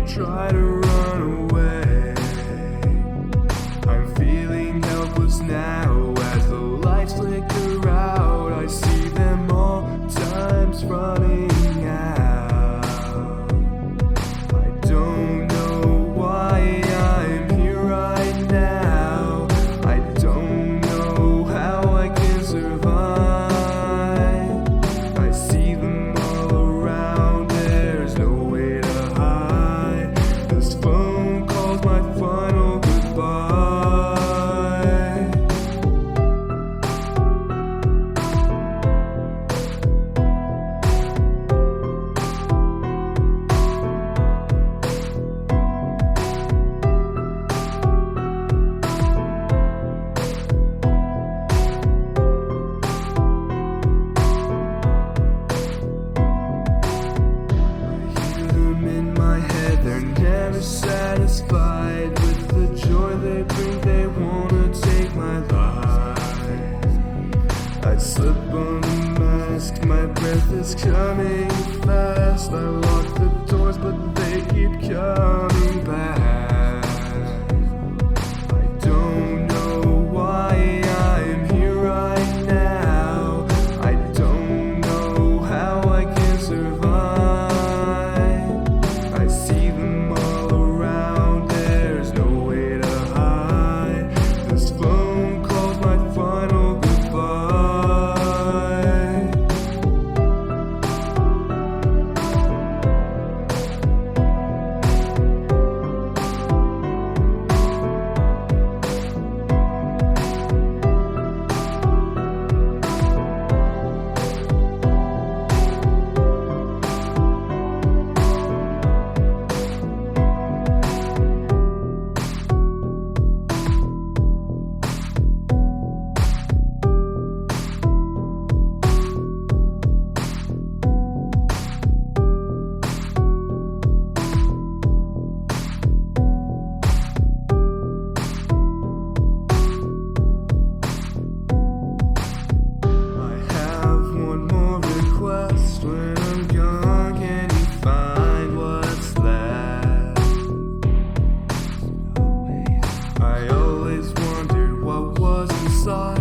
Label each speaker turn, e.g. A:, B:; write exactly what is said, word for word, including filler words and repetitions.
A: try to run away. I'm feeling helpless now as the lights flicker out. I see them all times running out. I don't know why I'm here right now. I don't know how I can survive. I see them all around, there's no way to hide. This phone calls my final goodbye. They're never satisfied with the joy they bring. They wanna take my life. I slip on the mask, my breath is coming fast. I lock the doors, but they keep coming back. I don't know why I'm here right now. I don't know how I can survive. I see them all around, there's no way to hide. This phone calls my final goodbye. When I'm gone, can you find what's left? I always wondered what was inside.